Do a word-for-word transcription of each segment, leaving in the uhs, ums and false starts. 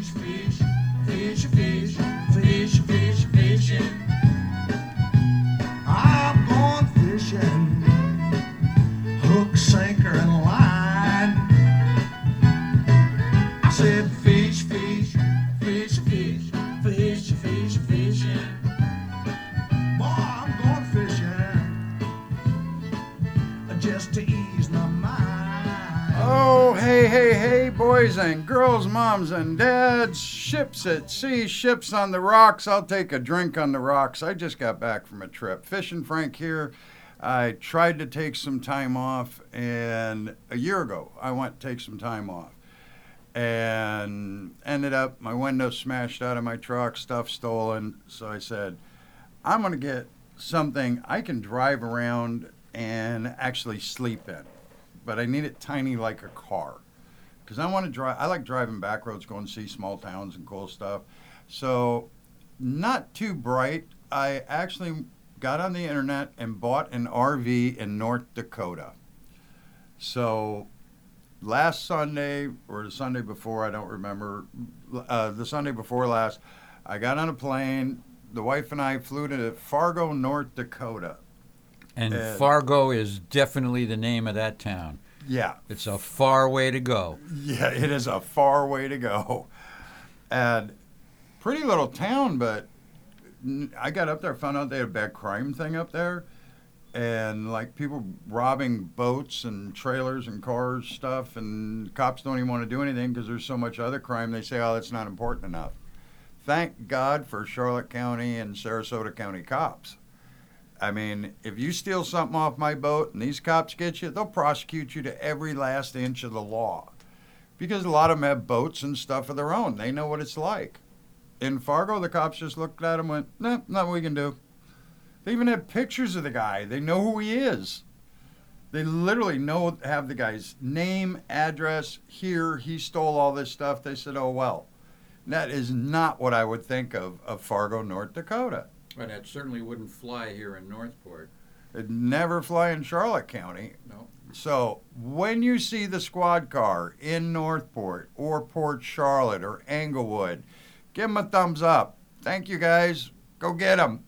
fish, fish, fish, fish, fish, fish, fishing. I'm going fishing, hook, sinker, and line. I said fish, fish, fish, fish, fish, fish, fishing. Boy, I'm going fishing just to ease my mind. Oh, hey, hey, hey, boys and girls, moms and dads, ships at sea, ships on the rocks. I'll take a drink on the rocks. I just got back from a trip. Fishing Frank here. I tried to take some time off, and a year ago, I went to take some time off. And ended up, my window smashed out of my truck, stuff stolen. So I said, I'm going to get something I can drive around and actually sleep in. But I need it tiny like a car. Because I want to drive, I like driving back roads, going to see small towns and cool stuff. So, not too bright. I actually got on the internet and bought an R V in North Dakota. So, last Sunday, or the Sunday before, I don't remember, uh, the Sunday before last, I got on a plane. The wife and I flew to Fargo, North Dakota. And And- Fargo is definitely the name of that town. Yeah. It's a far way to go. Yeah, it is a far way to go. And pretty little town, but n- I got up there, found out they had a bad crime thing up there. And like people robbing boats and trailers and cars, stuff. And cops don't even want to do anything because there's so much other crime. They say, oh, that's not important enough. Thank God for Charlotte County and Sarasota County cops. I mean, if you steal something off my boat and these cops get you, they'll prosecute you to every last inch of the law. Because a lot of them have boats and stuff of their own. They know what it's like. In Fargo, the cops just looked at him and went, nah, nothing we can do. They even have pictures of the guy. They know who he is. They literally know, have the guy's name, address, here, he stole all this stuff. They said, oh, well. That is not what I would think of of Fargo, North Dakota. But that certainly wouldn't fly here in Northport. It'd never fly in Charlotte County. No. So when you see the squad car in Northport or Port Charlotte or Englewood, give them a thumbs up. Thank you, guys. Go get them.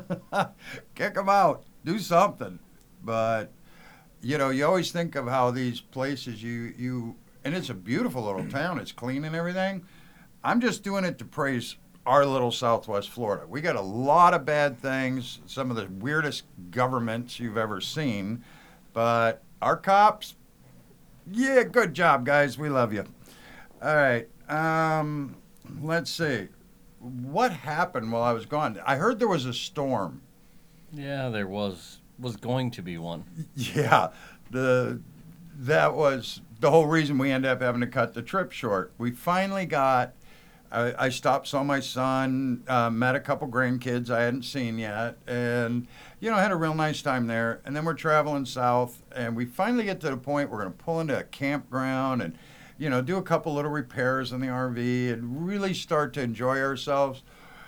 Kick them out. Do something. But, you know, you always think of how these places you, you and it's a beautiful little town. It's clean and everything. I'm just doing it to praise our little Southwest Florida. We got a lot of bad things, some of the weirdest governments you've ever seen, but our cops, yeah, good job, guys. We love you. All right, um, let's see. What happened while I was gone? I heard there was a storm. Yeah, there was was going to be one. Yeah, the that was the whole reason we ended up having to cut the trip short. We finally got. I, I stopped, saw my son, uh, met a couple grandkids I hadn't seen yet, and, you know, had a real nice time there. And then we're traveling south, and we finally get to the point we're going to pull into a campground and, you know, do a couple little repairs in the R V and really start to enjoy ourselves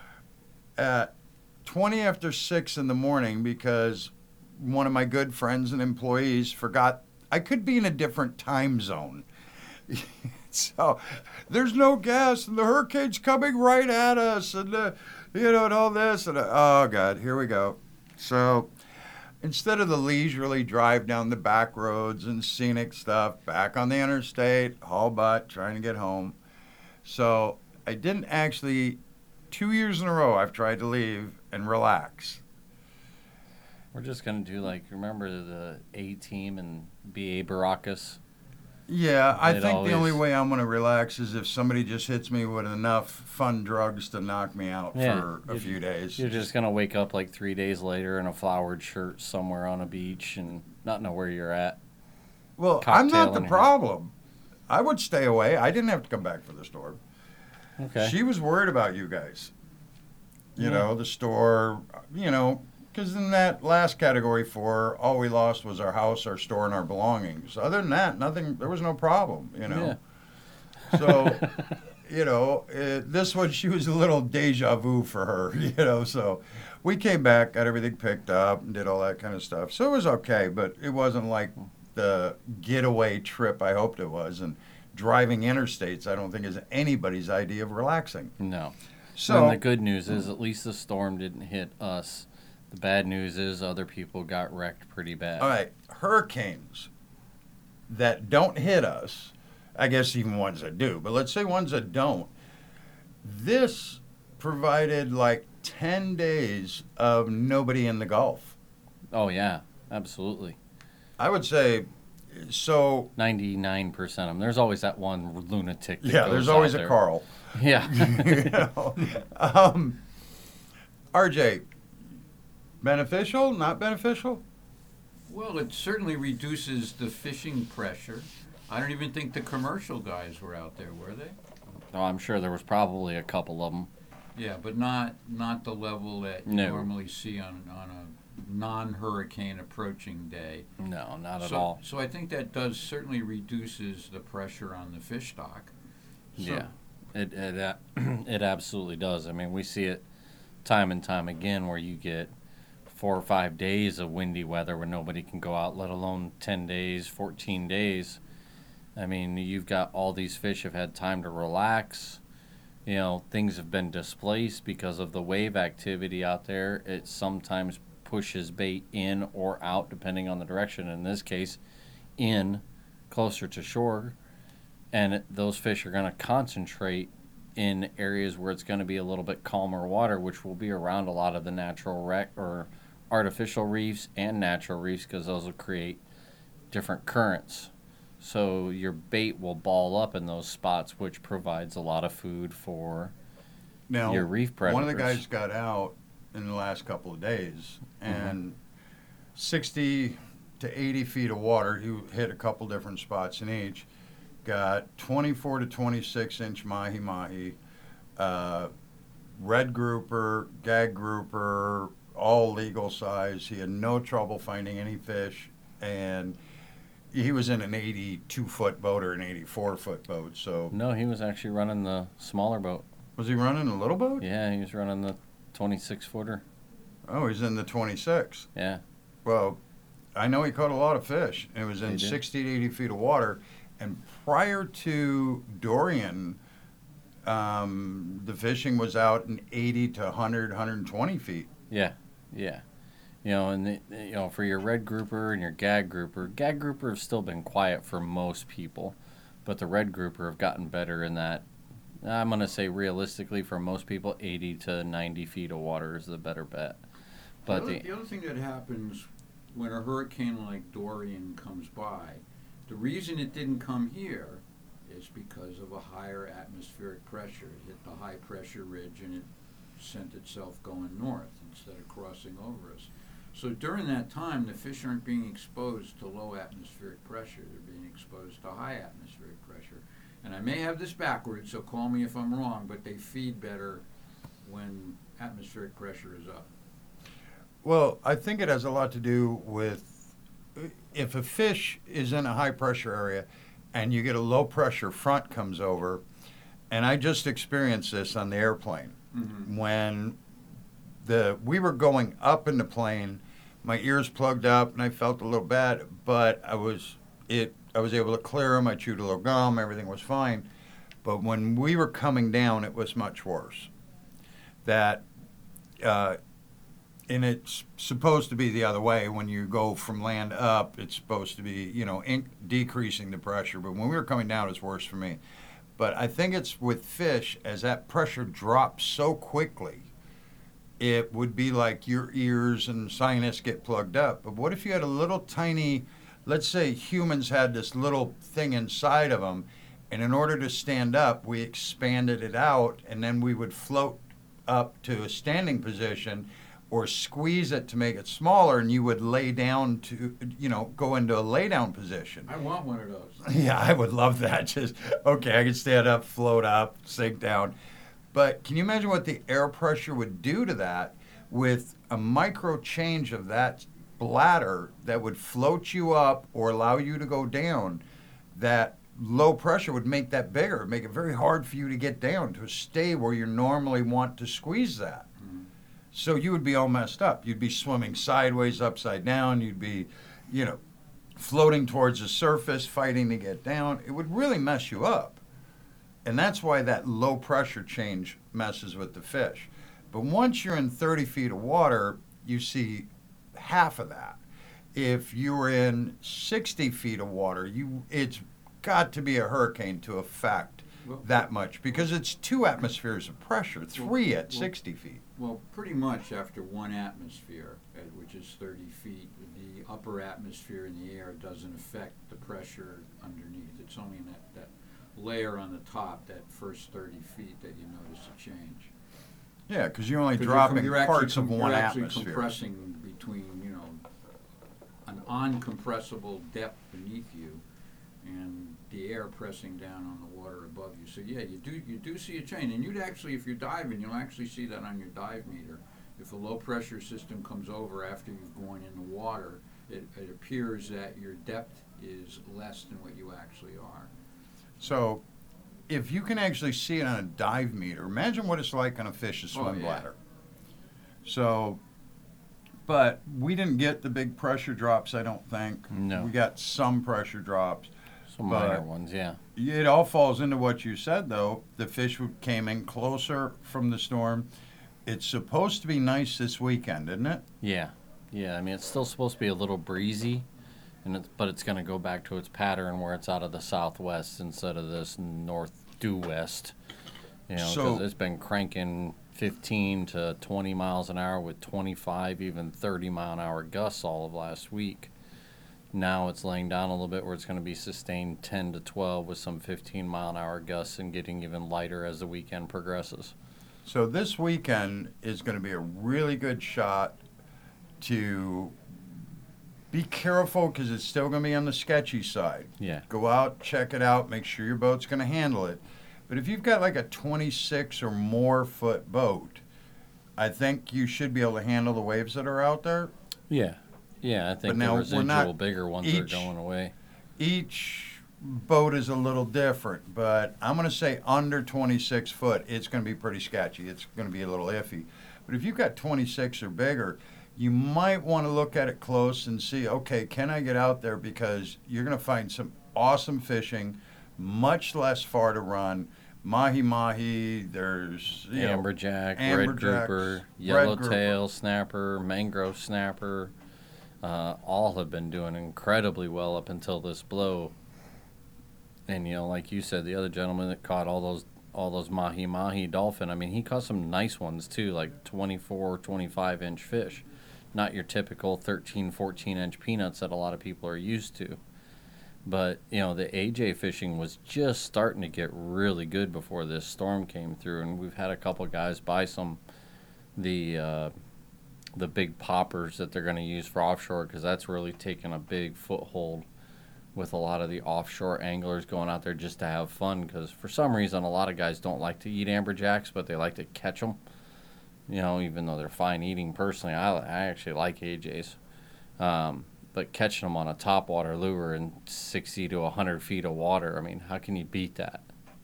at twenty after six in the morning because one of my good friends and employees forgot I could be in a different time zone. So there's no gas, and the hurricane's coming right at us, and uh, you know, and all this, and uh, oh god, here we go. So instead of the leisurely drive down the back roads and scenic stuff, back on the interstate, haul butt, trying to get home. So I didn't actually. Two years in a row, I've tried to leave and relax. We're just gonna do like remember the A Team and B A Baracus. Yeah, I They'd think always- the only way I'm going to relax is if somebody just hits me with enough fun drugs to knock me out Yeah, for a you're- few days. You're just gonna wake up like three days later in a flowered shirt somewhere on a beach and not know where you're at. Well, I'm not cocktail the in your problem. I would stay away. I didn't have to come back for the storm. Okay. She was worried about you guys. You Yeah. know, the store, you know, because in that last category four, all we lost was our house, our store, and our belongings. Other than that, nothing, there was no problem, you know. Yeah. So, you know, uh, this one, she was a little deja vu for her, you know. So we came back, got everything picked up, and did all that kind of stuff. So it was okay, but it wasn't like the getaway trip I hoped it was. And driving interstates, I don't think is anybody's idea of relaxing. No. So And the good news is at least the storm didn't hit us. The bad news is other people got wrecked pretty bad. all right, hurricanes that don't hit us, I guess even ones that do, but let's say ones that don't. This provided like ten days of nobody in the Gulf. Oh, yeah, absolutely. I would say, so, ninety-nine percent of them. There's always that one lunatic. That yeah, goes there's always out a there. Carl. Yeah. You know? um, R J, beneficial, not beneficial? Well, it certainly reduces the fishing pressure. I don't even think the commercial guys were out there, were they? Oh, I'm sure there was probably a couple of them. Yeah, but not not the level that you No. normally see on, on a non-hurricane approaching day. No, not at so, all. So I think that does certainly reduces the pressure on the fish stock. So, Yeah, it it a- it absolutely does. I mean, we see it time and time again where you get four or five days of windy weather where nobody can go out, let alone ten days, fourteen days. I mean, you've got all these fish have had time to relax. You know, things have been displaced because of the wave activity out there. It sometimes pushes bait in or out depending on the direction. In this case, in, closer to shore. And it, those fish are going to concentrate in areas where it's going to be a little bit calmer water, which will be around a lot of the natural rec or artificial reefs and natural reefs, because those will create different currents. So your bait will ball up in those spots, which provides a lot of food for Now, your reef predators. one of the guys got out in the last couple of days, and sixty to eighty feet of water. He hit a couple different spots in each. Got twenty-four to twenty-six inch mahi mahi, uh, red grouper, gag grouper, all legal size. He had no trouble finding any fish, and he was in an eighty-two foot boat or an eighty-four foot boat. So No, he was actually running the smaller boat. was he running a little boat? Yeah, he was running the twenty-six footer. Oh, he's in the twenty-six. Yeah. Well, I know he caught a lot of fish. It was in He did. sixty to eighty feet of water. And prior to Dorian, um, the fishing was out in eighty to one hundred, one hundred twenty feet. Yeah, yeah. You know, and the, you know, for your red grouper and your gag grouper, gag grouper have still been quiet for most people, but the red grouper have gotten better in that. I'm gonna say realistically, for most people, eighty to ninety feet of water is the better bet. But the, the, other, the other thing that happens when a hurricane like Dorian comes by, the reason it didn't come here is because of a higher atmospheric pressure. It hit the high pressure ridge and it sent itself going north instead of crossing over us. So during that time, the fish aren't being exposed to low atmospheric pressure. They're being exposed to high atmospheric pressure. And I may have this backwards, so call me if I'm wrong, but they feed better when atmospheric pressure is up. Well, I think it has a lot to do with if a fish is in a high pressure area and you get a low pressure front comes over, and I just experienced this on the airplane. Mm-hmm. When the we were going up in the plane, my ears plugged up and I felt a little bad, but I was it I was able to clear them. I chewed a little gum, everything was fine. But when we were coming down, it was much worse. That uh, and it's supposed to be the other way. When you go from land up, it's supposed to be, you know, in, decreasing the pressure. But when we were coming down, it's worse for me. But I think it's with fish, as that pressure drops so quickly, it would be like your ears and sinus get plugged up. But what if you had a little tiny, let's say humans had this little thing inside of them, and in order to stand up, we expanded it out, and then we would float up to a standing position or squeeze it to make it smaller, and you would lay down to, you know, go into a lay down position. I want one of those. Yeah, I would love that. Just, okay, I can stand up, float up, sink down. But can you imagine what the air pressure would do to that with a micro change of that bladder that would float you up or allow you to go down? That low pressure would make that bigger, make it very hard for you to get down, to stay where you normally want to squeeze that. So you would be all messed up. You'd be swimming sideways, upside down. You'd be, you know, floating towards the surface, fighting to get down. It would really mess you up. And that's why that low pressure change messes with the fish. But once you're in thirty feet of water, you see half of that. If you're in sixty feet of water, you it's got to be a hurricane to affect Well- that much because it's two atmospheres of pressure, three at well- sixty feet. Well, pretty much after one atmosphere, uh, which is thirty feet, the upper atmosphere in the air doesn't affect the pressure underneath. It's only in that, that layer on the top, that first thirty feet, that you notice a change. Yeah, because you're only 'Cause you're com- dropping you're actually parts of com- one You're actually atmosphere. compressing between, you know, an uncompressible depth beneath you and the air pressing down on the water above you. So yeah, you do you do see a change, and you'd actually, if you're diving, you'll actually see that on your dive meter. If a low pressure system comes over after you've gone in the water, it, it appears that your depth is less than what you actually are. So, if you can actually see it on a dive meter, imagine what it's like on a fish's swim Oh, yeah. bladder. So, but we didn't get the big pressure drops, I don't think. No. We got some pressure drops. Some minor But- ones, yeah. It all falls into what you said, though. The fish came in closer from the storm. It's supposed to be nice this weekend, isn't it? Yeah, yeah. I mean, it's still supposed to be a little breezy, and it's, but it's going to go back to its pattern where it's out of the southwest instead of this north due west. You know, because So- it's been cranking fifteen to twenty miles an hour with twenty-five, even thirty mile an hour gusts all of last week. Now it's laying down a little bit where it's going to be sustained ten to twelve with some fifteen mile an hour gusts and getting even lighter as the weekend progresses. So this weekend is going to be a really good shot to be careful because it's still going to be on the sketchy side. Yeah. Go out, check it out, make sure your boat's going to handle it. But if you've got like a twenty-six or more foot boat, I think you should be able to handle the waves that are out there. Yeah. Yeah, I think now the we're residual not bigger ones each- are going away. Each boat is a little different, but I'm going to say under twenty-six foot, it's going to be pretty sketchy. It's going to be a little iffy. But if you've got twenty-six or bigger, you might want to look at it close and see, okay, can I get out there? Because you're going to find some awesome fishing, much less far to run. Mahi mahi, there's you know, Amberjack, red amberjacks, grouper, red yellowtail snapper, mangrove snapper, uh, all have been doing incredibly well up until this blow. And you know, like you said, the other gentleman that caught all those all those mahi mahi dolphin, I mean, he caught some nice ones too, like twenty-four, twenty-five inch fish. Not your typical thirteen, fourteen inch peanuts that a lot of people are used to. But, you know, the A J fishing was just starting to get really good before this storm came through, and we've had a couple guys buy some the uh, the big poppers that they're going to use for offshore, because that's really taken a big foothold with a lot of the offshore anglers going out there just to have fun, because for some reason a lot of guys don't like to eat amberjacks, but they like to catch them. You know, even though they're fine eating personally, I, I actually like A Js. Um, but catching them on a topwater lure in sixty to one hundred feet of water, I mean, how can you beat that?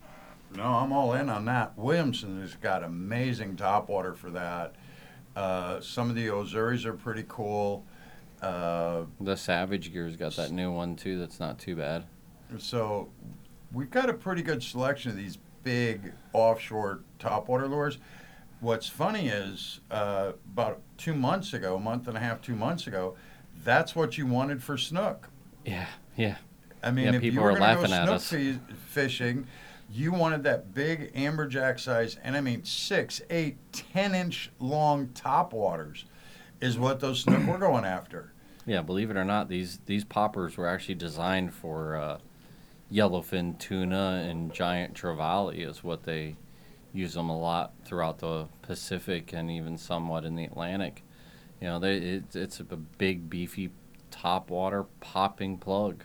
No, I'm all in on that. Williamson has got amazing topwater for that. Uh, some of the Ozuris are pretty cool. Uh, The Savage Gear's got that new one too that's not too bad. so we've got a pretty good selection of these big offshore topwater lures. What's funny is uh, about two months ago, a month and a half, two months ago, that's what you wanted for snook. Yeah, yeah. I mean, Yeah, if you people were are going to go laughing at snook us. fi- fishing, you wanted that big amberjack size, and I mean six, eight, ten inch long topwaters is what those snook were going after. Yeah, believe it or not, these these poppers were actually designed for uh, yellowfin tuna and giant trevally is what they use them a lot throughout the Pacific and even somewhat in the Atlantic. You know, they it, it's a big, beefy topwater popping plug.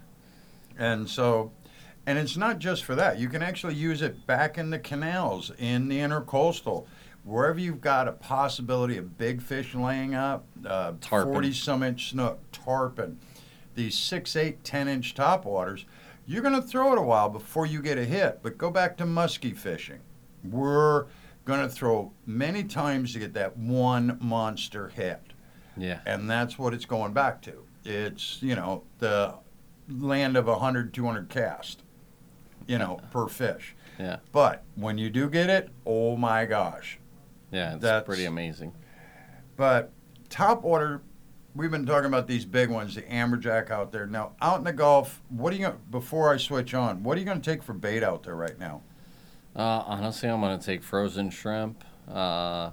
And so, and it's not just for that. You can actually use it back in the canals, in the intercoastal, wherever you've got a possibility of big fish laying up, uh, Tarpon. forty-some inch snook, tarpon, these six, eight, ten inch topwaters, you're going to throw it a while before you get a hit. But go back to muskie fishing. We're going to throw many times to get that one monster hit. Yeah. And that's what it's going back to. It's, you know, the land of one hundred, two hundred cast, you know, per fish. Yeah. But when you do get it, oh my gosh. Yeah, it's That's- pretty amazing. But top water, we've been talking about these big ones, the amberjack out there. Now, out in the Gulf, what are you going to, before I switch on, what are you going to take for bait out there right now? Uh, honestly, I'm gonna take frozen shrimp. Uh,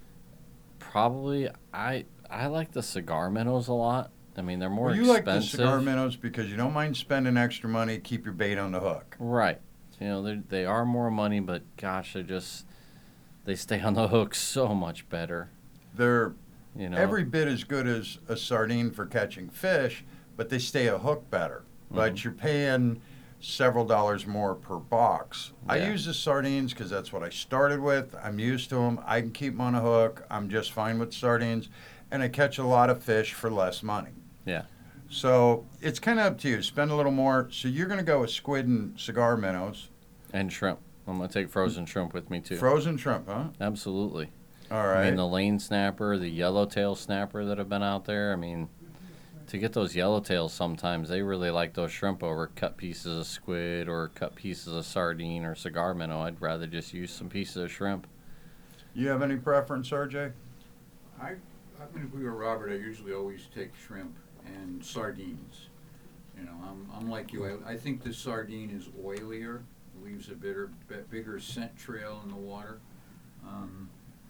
probably, I I like the cigar minnows a lot. I mean, they're more Well, you expensive. like the cigar minnows because you don't mind spending extra money, keep your bait on the hook. Right. You know, they they are more money, but gosh, they just they stay on the hook so much better. They're You know, every bit as good as a sardine for catching fish, but they stay a hook better. But Mhm. you're paying several dollars more per box. I Yeah. use the sardines because that's what I started with. I'm used to them. I can keep them on a hook. I'm just fine with sardines, and I catch a lot of fish for less money. Yeah. So it's kind of up to you. Spend a little more. So you're going to go with squid and cigar minnows. and shrimp. I'm gonna take frozen shrimp with me too. Frozen shrimp, huh? Absolutely. All I right. mean, the lane snapper, the yellowtail snapper that have been out there. I mean, to get those yellowtails, sometimes they really like those shrimp over cut pieces of squid or cut pieces of sardine or cigar minnow. I'd rather just use some pieces of shrimp. You have any preference, R J? I, I'm gonna agree with Robert. I usually always take shrimp and sardines. You know, I'm, I'm like you. I, I think the sardine is oilier, leaves a bitter, bit bigger scent trail in the water. Um,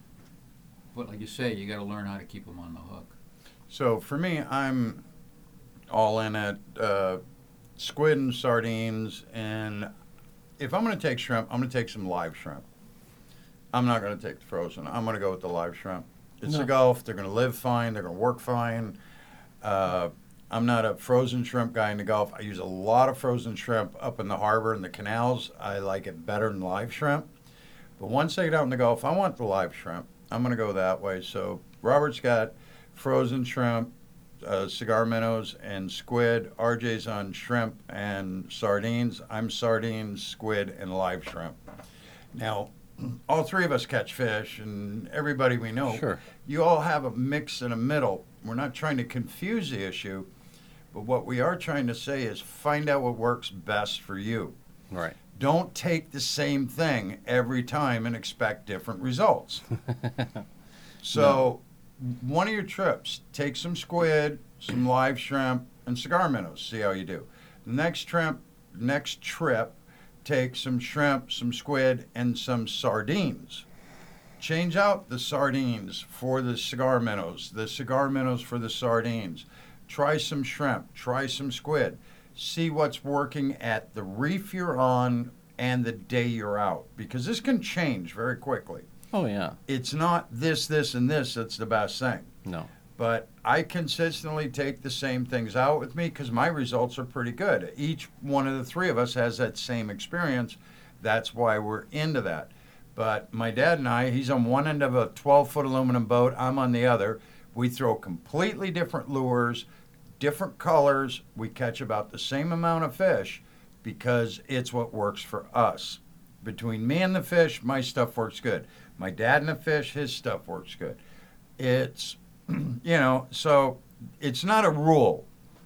but like you say, you got to learn how to keep them on the hook. So for me, I'm all in at uh, squid and sardines, and if I'm going to take shrimp, I'm going to take some live shrimp. I'm not going to take the frozen. I'm going to go with the live shrimp. It's No. the Gulf. They're going to live fine. They're going to work fine. Uh, I'm not a frozen shrimp guy in the Gulf. I use a lot of frozen shrimp up in the harbor and the canals. I like it better than live shrimp. But once I get out in the Gulf, I want the live shrimp. I'm going to go that way. So Robert's got frozen shrimp, uh, cigar minnows, and squid. R J's on shrimp and sardines. I'm sardines, squid, and live shrimp. Now, all three of us catch fish, and everybody we know, Sure. you all have a mix in a middle. We're not trying to confuse the issue, but what we are trying to say is find out what works best for you. Right. Don't take the same thing every time and expect different results. So, one of your trips, take some squid, some live shrimp, and cigar minnows. See how you do. The next trip, next trip, take some shrimp, some squid, and some sardines. Change out the sardines for the cigar minnows, the cigar minnows for the sardines. Try some shrimp, try some squid. See what's working at the reef you're on and the day you're out, because this can change very quickly. Oh yeah. It's not this, this, and this that's the best thing. No. But I consistently take the same things out with me because my results are pretty good. Each one of the three of us has that same experience. That's why we're into that. But my dad and I, he's on one end of a twelve-foot aluminum boat. I'm on the other. We throw completely different lures, different colors. We catch about the same amount of fish because it's what works for us. Between me and the fish, my stuff works good. My dad and the fish, his stuff works good. It's, you know, so it's not a rule.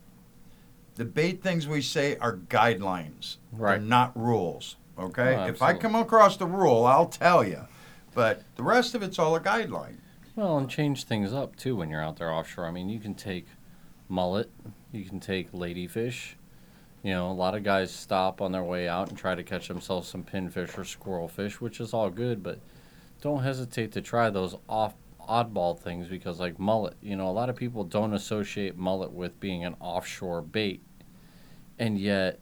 The bait things we say are guidelines. Right. They're not rules. Okay? Oh, if I absolutely. come across the rule, I'll tell you. But the rest of it's all a guideline. Well, and change things up too when you're out there offshore. I mean, you can take mullet, you can take ladyfish. You know, a lot of guys stop on their way out and try to catch themselves some pinfish or squirrelfish, which is all good, but don't hesitate to try those off oddball things because like mullet, you know, a lot of people don't associate mullet with being an offshore bait. And yet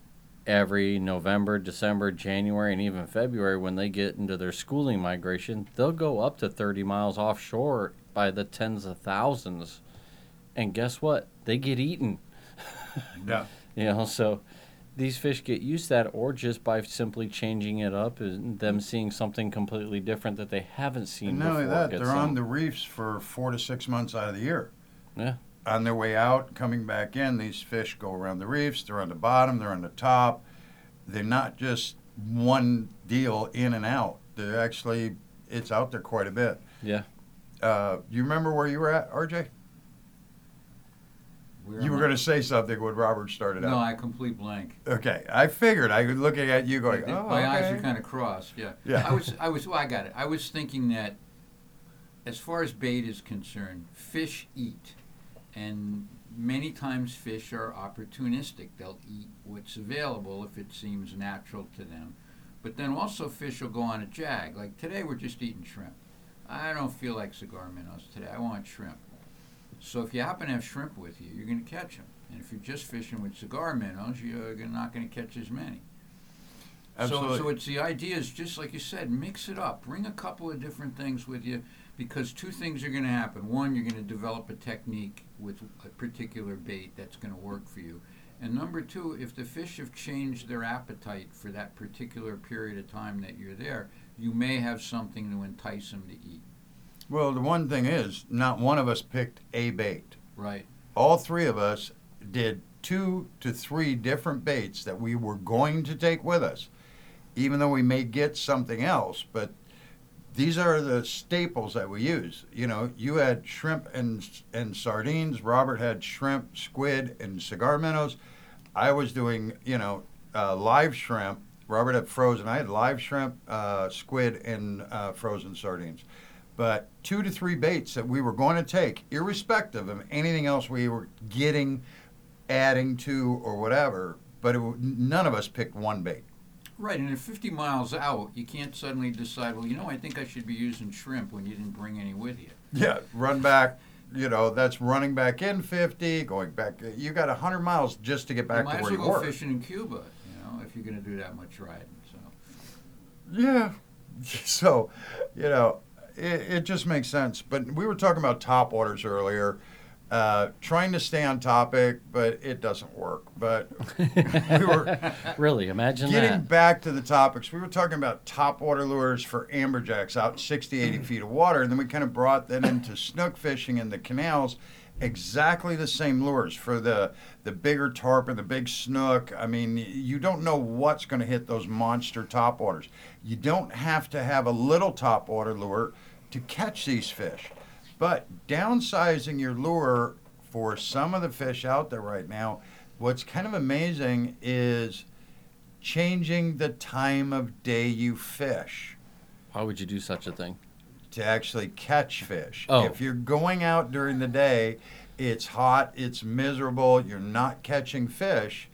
every November, December, January, and even February when they get into their schooling migration, they'll go up to thirty miles offshore by the tens of thousands. And guess what? They get eaten. Yeah. You know, so these fish get used to that, or just by simply changing it up and them seeing something completely different that they haven't seen And not before. only that, gets they're on them. the reefs for four to six months out of the year. Yeah. On their way out, coming back in, these fish go around the reefs. They're on the bottom, they're on the top. They're not just one deal in and out. They're actually, it's out there quite a bit. Yeah. Uh, you remember where you were at, R J? We're You were on- going to say something when Robert started No, out. I complete blank. Okay, I figured. I was looking at you going, oh, My eyes okay. are kind of crossed. Yeah. Yeah. I was. I was. Well, I got it. I was thinking that, as far as bait is concerned, fish eat, and many times fish are opportunistic. They'll eat what's available if it seems natural to them. But then also fish will go on a jag. Like today, we're just eating shrimp. I don't feel like cigar minnows today. I want shrimp. So if you happen to have shrimp with you, you're going to catch them. And if you're just fishing with cigar minnows, you're not going to catch as many. Absolutely. So, so it's the idea is just like you said, mix it up. Bring a couple of different things with you, because two things are going to happen. One, you're going to develop a technique with a particular bait that's going to work for you. And number two, if the fish have changed their appetite for that particular period of time that you're there, you may have something to entice them to eat. Well, the one thing is, not one of us picked a bait. Right. All three of us did two to three different baits that we were going to take with us, even though we may get something else. But these are the staples that we use. You know, you had shrimp and and sardines. Robert had shrimp, squid, and cigar minnows. I was doing, you know, uh, live shrimp. Robert had frozen. I had live shrimp, uh, squid, and uh, frozen sardines. But two to three baits that we were going to take, irrespective of anything else we were getting, adding to, or whatever. But it, none of us picked one bait. Right, and at fifty miles out, you can't suddenly decide, well, you know, I think I should be using shrimp when you didn't bring any with you. Yeah, run back. You know, that's running back in fifty, going back. You got one hundred miles just to get back you might to where as you well go were. fishing in Cuba, you know, if you're going to do that much riding. So, Yeah. So, you know, it, it just makes sense. But we were talking about top waters earlier, uh, trying to stay on topic, but it doesn't work. But we were Really, imagine getting that. back to the topics. We were talking about top water lures for amberjacks out sixty, eighty feet of water, and then we kind of brought that into snook fishing in the canals. Exactly the same lures for the the bigger tarpon, the big snook. I mean, you don't know what's going to hit those monster topwaters. You don't have to have a little topwater lure to catch these fish. But downsizing your lure for some of the fish out there right now, what's kind of amazing is changing the time of day you fish Why would you do such a thing? to actually catch fish. Oh. If you're going out during the day, it's hot, it's miserable, you're not catching fish.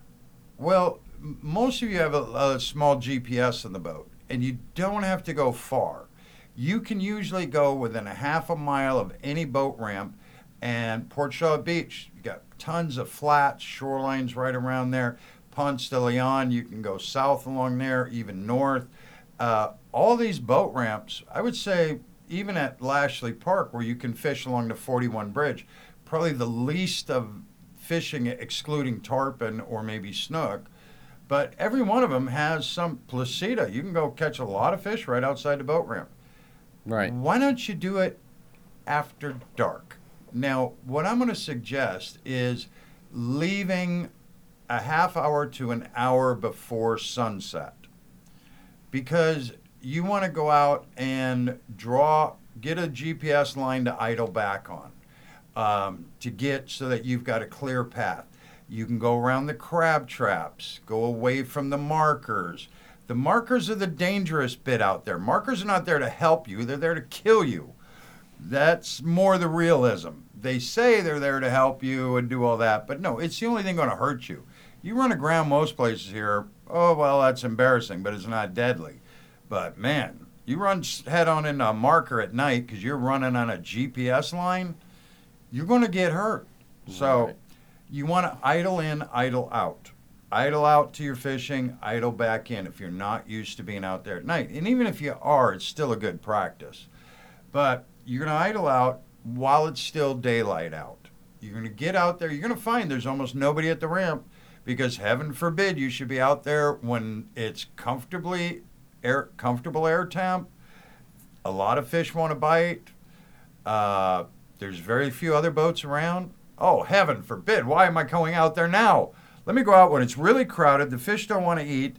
Well, m- most of you have a, a small G P S in the boat, and you don't have to go far. You can usually go within a half a mile of any boat ramp, and Port Charlotte Beach, you got tons of flats, shorelines right around there. Ponce de Leon, you can go south along there, even north. Uh, all these boat ramps, I would say, even at Lashley Park, where you can fish along the forty-one bridge, probably the least of fishing, excluding tarpon or maybe snook. But every one of them has some placida. You can go catch a lot of fish right outside the boat ramp. Right. Why don't you do it after dark? Now, what I'm going to suggest is leaving a half hour to an hour before sunset, because you want to go out and draw, get a G P S line to idle back on, um, to get so that you've got a clear path. You can go around the crab traps, go away from the markers. The markers are the dangerous bit out there. Markers are not there to help you, they're there to kill you. That's more the realism. They say they're there to help you and do all that, but no, it's the only thing going to hurt you. You run aground most places here, oh, well, that's embarrassing, but it's not deadly. But man, you run head on into a marker at night because you're running on a G P S line, you're going to get hurt. So Right. you want to idle in, idle out. Idle out to your fishing, idle back in if you're not used to being out there at night. And even if you are, it's still a good practice. But you're going to idle out while it's still daylight out. You're going to get out there. You're going to find there's almost nobody at the ramp, because heaven forbid you should be out there when it's comfortably air, comfortable air temp. A lot of fish want to bite. Uh, there's very few other boats around. Oh, heaven forbid. Why am I going out there now? Let me go out when it's really crowded, the fish don't want to eat,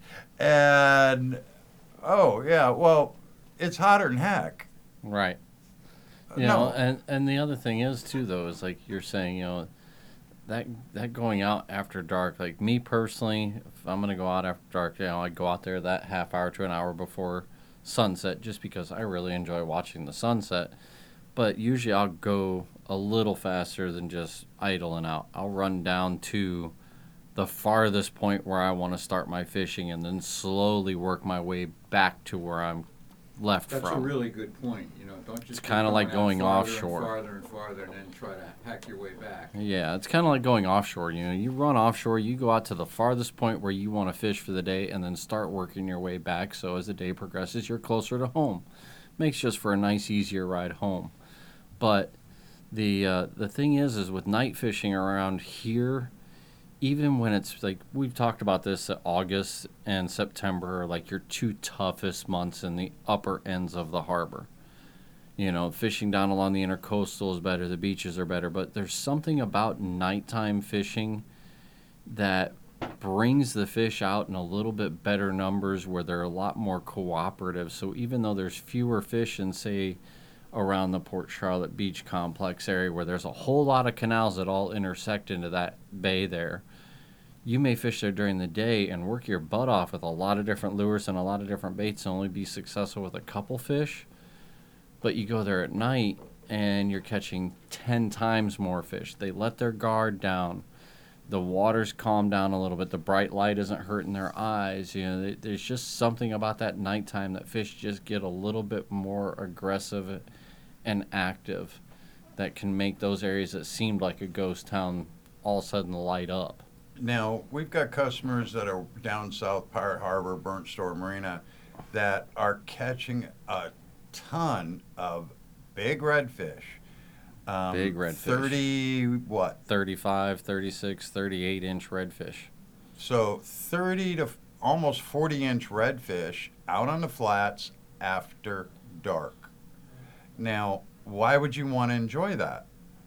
and, oh, yeah, well, it's hotter than heck. Right. You No. know, and, and the other thing is, too, though, is like you're saying, you know, that that going out after dark, like me personally, if I'm gonna go out after dark, you know, I go out there that half hour to an hour before sunset, just because I really enjoy watching the sunset. But usually I'll go a little faster than just idling out. I'll run down to the farthest point where I want to start my fishing, and then slowly work my way back to where I'm left That's from. a really good point. You know, don't just It's keep kinda like out going farther offshore. and farther and farther, and then try to hack your way back. Yeah, it's kind of like going offshore. You know, you run offshore, you go out to the farthest point where you want to fish for the day, and then start working your way back. So as the day progresses, you're closer to home. Makes just for a nice, easier ride home. But the uh, the thing is, is with night fishing around here, even when it's like we've talked about this, that August and September are like your two toughest months in the upper ends of the harbor. You know, fishing down along the intercoastal is better, the beaches are better, but there's something about nighttime fishing that brings the fish out in a little bit better numbers, where they're a lot more cooperative. So even though there's fewer fish in, say, around the Port Charlotte Beach Complex area, where there's a whole lot of canals that all intersect into that bay there, you may fish there during the day and work your butt off with a lot of different lures and a lot of different baits and only be successful with a couple fish. But you go there at night and you're catching ten times more fish. They let their guard down. The water's calmed down a little bit. The bright light isn't hurting their eyes. You know, there's just something about that nighttime that fish just get a little bit more aggressive and active that can make those areas that seemed like a ghost town all of a sudden light up. Now, we've got customers that are down south, Pirate Harbor, Burnt Store Marina, that are catching a ton of big redfish. Um, Big redfish. thirty, what? thirty-five, thirty-six, thirty-eight inch redfish. So thirty to f- almost forty inch redfish out on the flats after dark. Now, why would you want to enjoy that?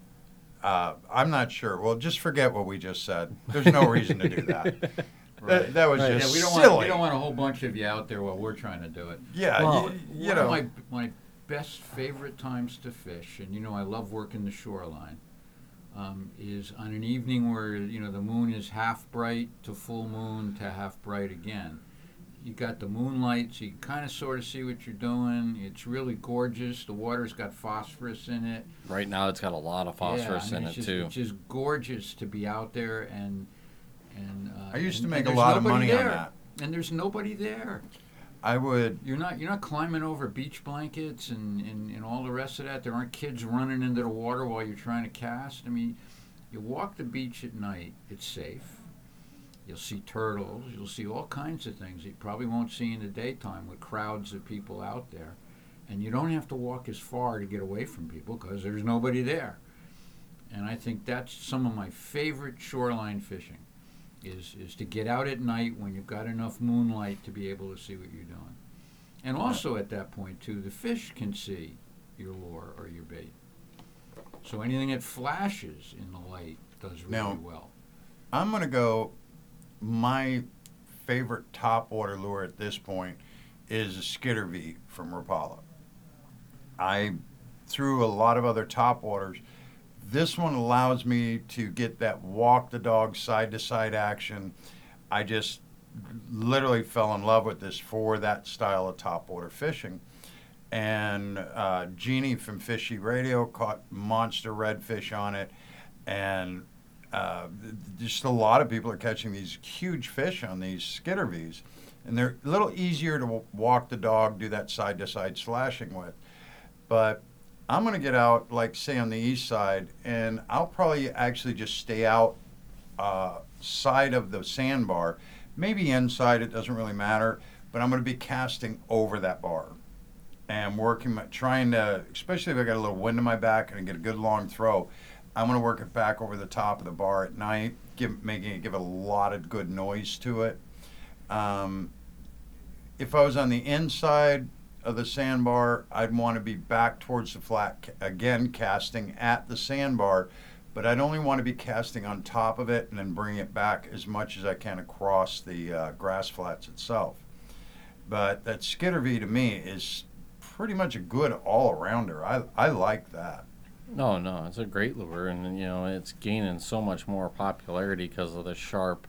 Uh, I'm not sure. Well, just forget what we just said. There's no reason to do that. Right. That, that was Right. just Yeah, we don't silly. want we don't want a whole bunch of you out there while we're trying to do it. Yeah, Well, y- you One know. of my my best favorite times to fish, and you know I love working the shoreline, um, is on an evening where you know the moon is half bright to full moon to half bright again. You got the moonlight, so you kind of sort of see what you're doing. It's really gorgeous. The water's got phosphorus in it. Right now it's got a lot of phosphorus yeah, I mean, in it's it just, too. It's just gorgeous to be out there and and. Uh, I used to and- make and a there's lot of nobody money on there. that. And there's nobody there. I would. You're not you're not climbing over beach blankets and, and, and all the rest of that. There aren't kids running into the water while you're trying to cast. I mean, you walk the beach at night, it's safe. You'll see turtles, you'll see all kinds of things that you probably won't see in the daytime with crowds of people out there. And you don't have to walk as far to get away from people because there's nobody there. And I think that's some of my favorite shoreline fishing. Is, is to get out at night when you've got enough moonlight to be able to see what you're doing. And also at that point, too, the fish can see your lure or your bait. So anything that flashes in the light does really Now- well. I'm going to go. My favorite top water lure at this point is a Skitter V from Rapala. I threw a lot of other top waters. This one allows me to get that walk the dog side to side action. I just literally fell in love with this for that style of top water fishing. And uh, Jeannie from Fishy Radio caught monster redfish on it. And uh, just a lot of people are catching these huge fish on these Skitter V's. And they're a little easier to w- walk the dog, do that side to side slashing with. But I'm going to get out, like, say, on the east side, and I'll probably actually just stay out uh, side of the sandbar. Maybe inside, it doesn't really matter, but I'm going to be casting over that bar and working, my, trying to, especially if I got a little wind in my back and I get a good long throw, I'm going to work it back over the top of the bar at night, give, making it give a lot of good noise to it. Um, if I was on the inside of the sandbar, I'd want to be back towards the flat, again casting at the sandbar, but I'd only want to be casting on top of it and then bring it back as much as I can across the uh, grass flats itself. But that Skitter V to me is pretty much a good all-arounder. I, I like that. No, no, it's a great lure, and you know it's gaining so much more popularity because of the sharp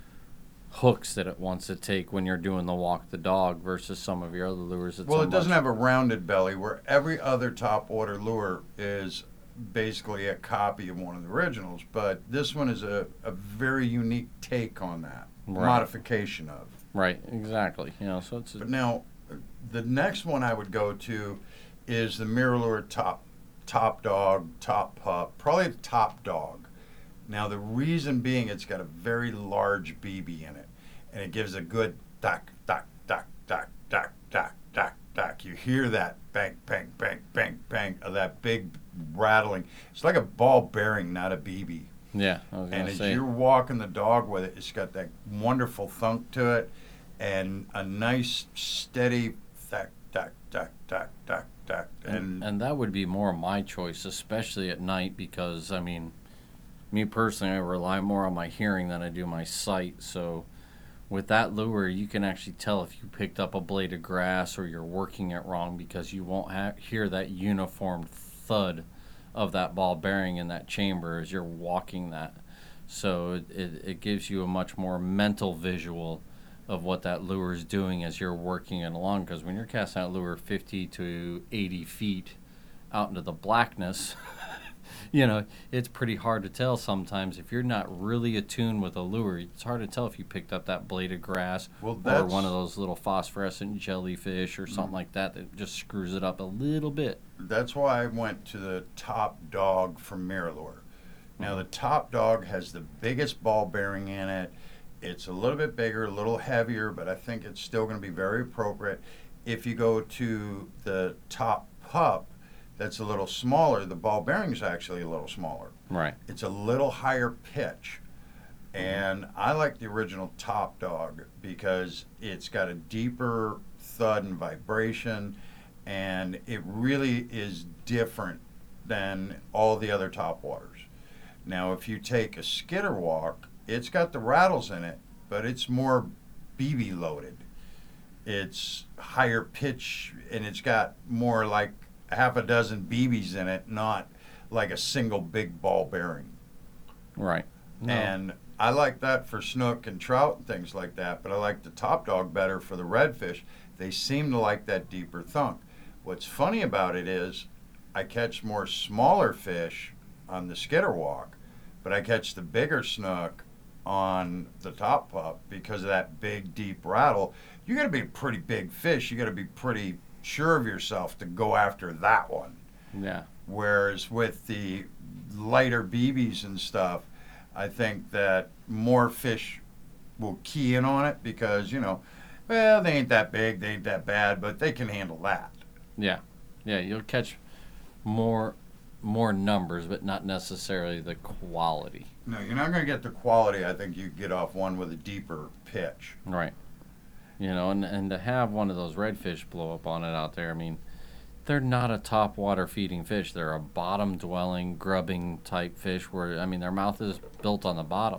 hooks that it wants to take when you're doing the walk the dog versus some of your other lures. It's Well, a it doesn't much- have a rounded belly where every other top water lure is basically a copy of one of the originals, but this one is a, a very unique take on that, Right. modification of. Right, exactly. You know, so it's But now, the next one I would go to is the MirrOlure top, top dog, top pup, probably the top dog. Now, the reason being it's got a very large B B in it, and it gives a good duck, duck, duck, duck, duck, duck, duck, duck. You hear that bang, bang, bang, bang, bang of that big rattling. It's like a ball bearing, not a B B. yeah. I was And gonna as say. you're walking the dog with it, it's got that wonderful thunk to it, and a nice steady thack, duck, duck, duck, duck, duck, And, and and that would be more my choice, especially at night, because I mean, me personally, I rely more on my hearing than I do my sight. So, with that lure, you can actually tell if you picked up a blade of grass or you're working it wrong because you won't ha- hear that uniform thud of that ball bearing in that chamber as you're walking that. So it, it, it gives you a much more mental visual of what that lure is doing as you're working it along. Because when you're casting that lure fifty to eighty feet out into the blackness, you know, it's pretty hard to tell sometimes. If you're not really attuned with a lure, it's hard to tell if you picked up that blade of grass well, or that's one of those little phosphorescent jellyfish or something like that that just screws it up a little bit. that's why I went to the top dog from MirrOlure. Now, the top dog has the biggest ball bearing in it. It's a little bit bigger, a little heavier, but I think it's still going to be very appropriate. If you go to the top pup, that's a little smaller. The ball bearing is actually a little smaller. Right. It's a little higher pitch. And I like the original top dog because it's got a deeper thud and vibration, and it really is different than all the other top waters. Now, if you take a skitter walk, it's got the rattles in it, but it's more B B loaded. It's higher pitch, and it's got more like half a dozen B Bs in it, not like a single big ball bearing. Right. No. And I like that for snook and trout and things like that, but I like the top dog better for the redfish. They seem to like that deeper thunk. What's funny about it is I catch more smaller fish on the skitter walk, but I catch the bigger snook on the top pup because of that big deep rattle. You got to be a pretty big fish. You got to be pretty sure of yourself to go after that one. Yeah. Whereas with the lighter B Bs and stuff, I think that more fish will key in on it because, you know, well, they ain't that big, they ain't that bad, but they can handle that. Yeah. Yeah. You'll catch more more numbers, but not necessarily the quality. No, you're not going to get the quality I think you get off one with a deeper pitch. Right. You know, and, and to have one of those redfish blow up on it out there, I mean, they're not a top water feeding fish. They're a bottom dwelling, grubbing type fish where, I mean, their mouth is built on the bottom.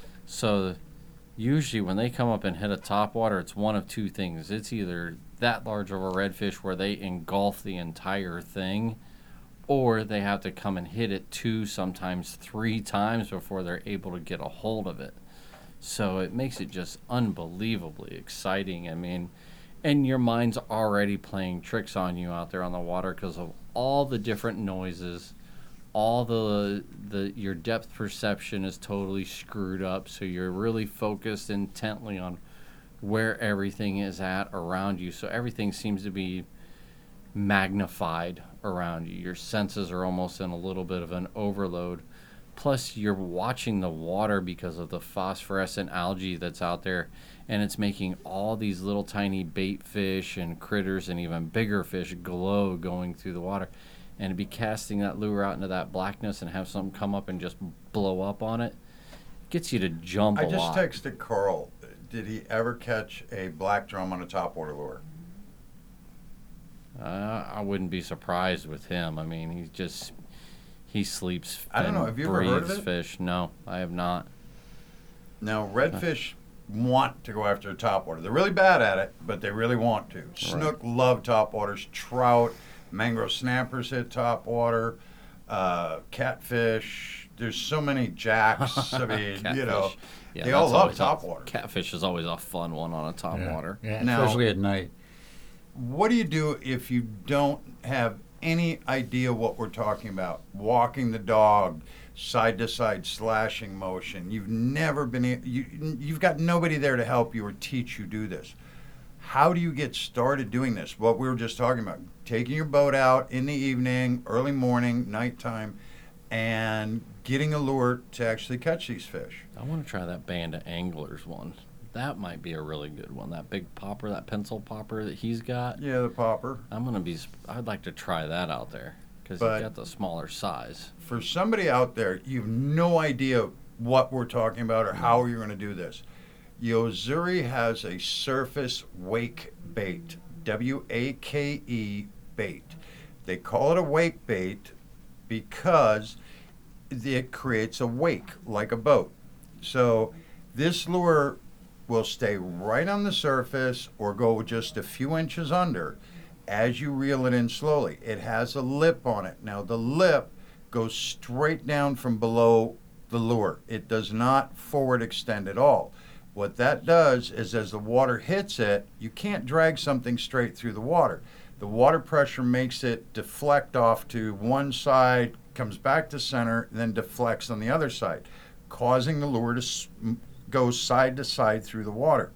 So usually when they come up and hit a top water, it's one of two things. It's either that large of a redfish where they engulf the entire thing, or they have to come and hit it two, sometimes three times before they're able to get a hold of it. So it makes it just unbelievably exciting. I mean, and your mind's already playing tricks on you out there on the water because of all the different noises, all the the your depth perception is totally screwed up. So you're really focused intently on where everything is at around you. So everything seems to be magnified around you. Your senses are almost in a little bit of an overload. Plus, you're watching the water because of the phosphorescent algae that's out there, and it's making all these little tiny bait fish and critters and even bigger fish glow going through the water. And to be casting that lure out into that blackness and have something come up and just blow up on it, gets you to jump I a just lot. texted Carl. Did he ever catch a black drum on a topwater lure? Uh, I wouldn't be surprised with him. I mean, he's just he sleeps I don't and know. Have you ever heard of breathes it? fish. No, I have not. Now, redfish want to go after topwater. They're really bad at it, but they really want to. Snook love topwaters. Trout, mangrove snappers hit topwater. uh, catfish. There's so many jacks. I mean, you know, Catfish. Yeah, they all that's love always a- topwater. Catfish is always a fun one on a top Yeah. water. Yeah, Now- especially at night. What do you do if you don't have any idea what we're talking about? Walking the dog, side to side slashing motion. You've never been, a- you, you've got nobody there to help you or teach you do this. How do you get started doing this? What we were just talking about, taking your boat out in the evening, early morning, nighttime, and getting a lure to actually catch these fish. I want to try that Band of Anglers one. That might be a really good one. That big popper, that pencil popper that he's got. Yeah, the popper. I'm gonna be. sp- I'd like to try that out there because But- he's got the smaller size. For somebody out there, you've no idea what we're talking about or how you're going to do this. Yozuri has a surface wake bait, W A K E bait. They call it a wake bait because it creates a wake like a boat. So this lure will stay right on the surface or go just a few inches under as you reel it in slowly. It has a lip on it. Now the lip goes straight down from below the lure. It does not forward extend at all. What that does is as the water hits it, you can't drag something straight through the water. The water pressure makes it deflect off to one side, comes back to center, then deflects on the other side, causing the lure to s- m- go side to side through the water.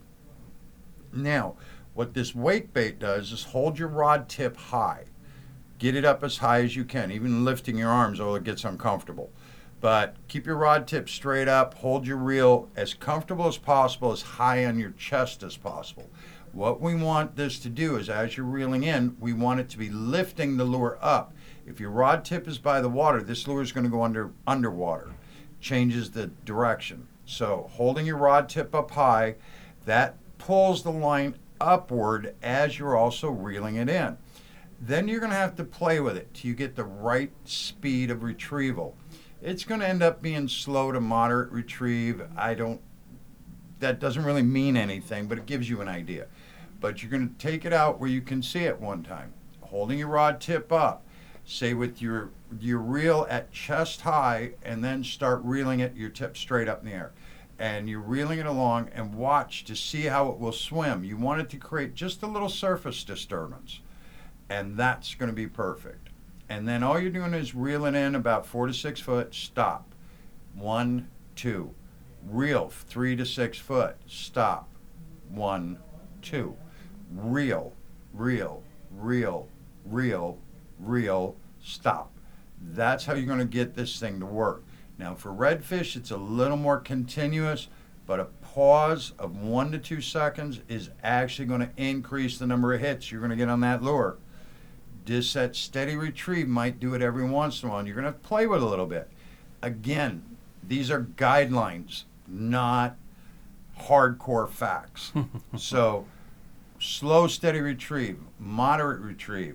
Now, what this wake bait does is hold your rod tip high. Get it up as high as you can, even lifting your arms, or it gets uncomfortable. But keep your rod tip straight up, hold your reel as comfortable as possible, as high on your chest as possible. What we want this to do is as you're reeling in, we want it to be lifting the lure up. If your rod tip is by the water, this lure is going to go under underwater. Changes the direction. So holding your rod tip up high, that pulls the line upward as you're also reeling it in. Then you're going to have to play with it till you get the right speed of retrieval. It's going to end up being slow to moderate retrieve. I don't, that doesn't really mean anything, but it gives you an idea. But you're going to take it out where you can see it one time, holding your rod tip up. Say with your your reel at chest high, and then start reeling it, your tip straight up in the air. And you're reeling it along and watch to see how it will swim. You want it to create just a little surface disturbance. And that's going to be perfect. And then all you're doing is reeling in about four to six foot, stop. One, two. Reel three to six foot, stop. One, two. Reel, reel, reel, reel, reel, stop. That's how you're going to get this thing to work. Now for redfish, it's a little more continuous, but a pause of one to two seconds is actually going to increase the number of hits you're going to get on that lure. Just that steady retrieve might do it every once in a while. And you're going to have to play with it a little bit. Again, these are guidelines, not hardcore facts. So slow, steady retrieve, moderate retrieve,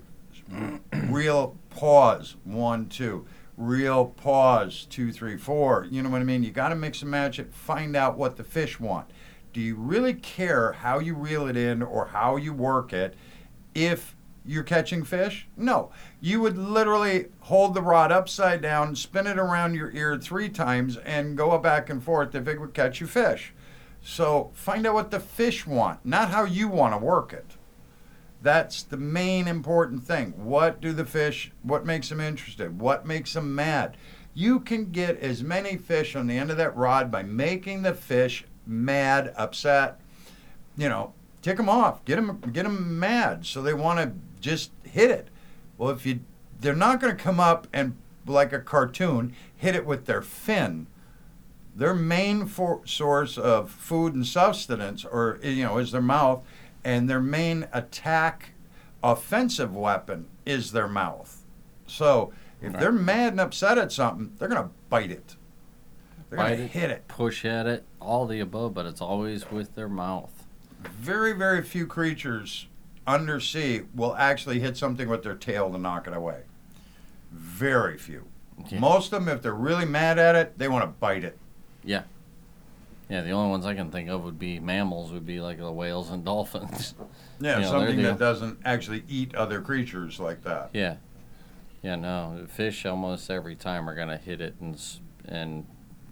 real pause, one, two, real pause, two, three, four. You know what I mean? You got to mix and match it, find out what the fish want. Do you really care how you reel it in or how you work it if you're catching fish? No. You would literally hold the rod upside down, spin it around your ear three times, and go back and forth if it would catch you fish. So find out what the fish want, not how you want to work it. That's the main important thing. What do the fish, what makes them interested? What makes them mad? You can get as many fish on the end of that rod by making the fish mad, upset, you know, tick them off, get them, get them mad so they want to just hit it. Well, if you, they're not going to come up and, like a cartoon, hit it with their fin. Their main for, source of food and sustenance, or you know, is their mouth, and their main attack, offensive weapon is their mouth. So if Right. they're mad and upset at something, they're going to bite it. They're going Bite to it, hit it. push at it, all the above, but it's always with their mouth. Very, very few creatures undersea will actually hit something with their tail to knock it away. Very few. Yeah. Most of them, if they're really mad at it, they want to bite it. Yeah. Yeah, the only ones I can think of would be mammals, would be like the whales and dolphins. Yeah, You know, something they're that the- doesn't actually eat other creatures like that. Yeah. Yeah, no, the fish almost every time are gonna hit it and s- and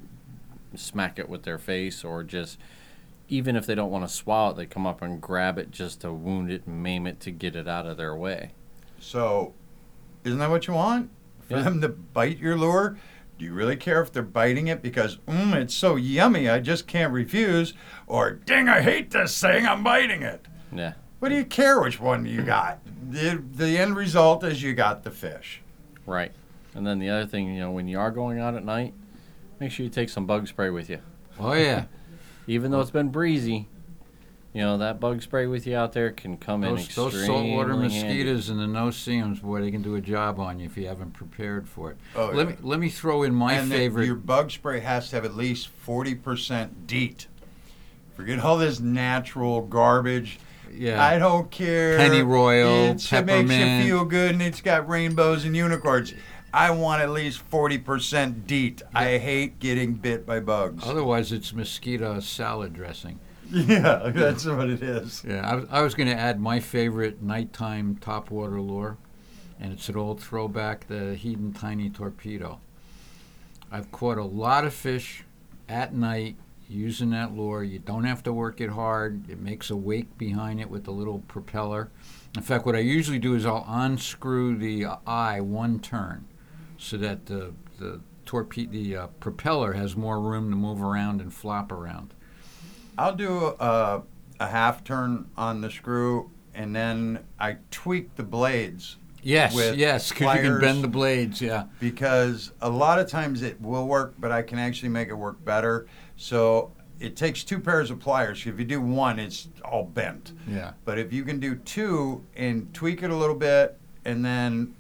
smack it with their face, or just even if they don't want to swallow it, they come up and grab it just to wound it and maim it to get it out of their way. So, isn't that what you want? For Yeah. them to bite your lure? Do you really care if they're biting it because, mmm, it's so yummy, I just can't refuse? Or, dang, I hate this thing, I'm biting it. Yeah, What do you care which one you got? The, the end result is you got the fish. right. And then the other thing, you know, when you are going out at night, make sure you take some bug spray with you. Oh yeah. Even though it's been breezy, you know, that bug spray with you out there can come in Those, extremely those saltwater handy. mosquitoes and the no-see-ums, boy, they can do a job on you if you haven't prepared for it. Oh, let yeah. me let me throw in my and the- favorite. your bug spray has to have at least forty percent DEET. Forget all this natural garbage. yeah. I don't care. Pennyroyal, It's, it makes you peppermint. feel good, and it's got rainbows and unicorns. I want at least forty percent DEET. I hate getting bit by bugs. Otherwise, it's mosquito salad dressing. Yeah, that's what it is. Yeah, I was, I was going to add my favorite nighttime topwater lure, and it's an old throwback, the Hedon Tiny Torpedo. I've caught a lot of fish at night using that lure. You don't have to work it hard. It makes a wake behind it with the little propeller. In fact, what I usually do is I'll unscrew the uh, eye one turn so that the the torpedo the uh, propeller has more room to move around and flop around. I'll do a, a half turn on the screw, and then I tweak the blades Yes, with yes, because you can pliers. bend the blades. Yeah. because a lot of times it will work, but I can actually make it work better. So it takes two pairs of pliers. If you do one, it's all bent. Yeah. But if you can do two and tweak it a little bit and then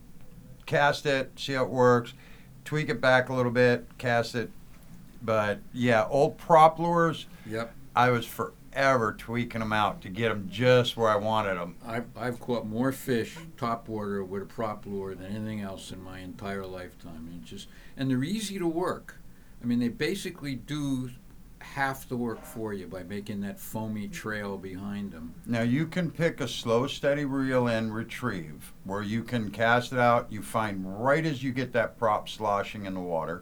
cast it, see how it works, tweak it back a little bit, cast it. But yeah, old prop lures, Yep. I was forever tweaking them out to get them just where I wanted them. I've, I've caught more fish topwater with a prop lure than anything else in my entire lifetime. And, just, and they're easy to work. I mean, they basically do half the work for you by making that foamy trail behind them. Now you can pick a slow, steady reel and retrieve, where you can cast it out. You find right as you get that prop sloshing in the water,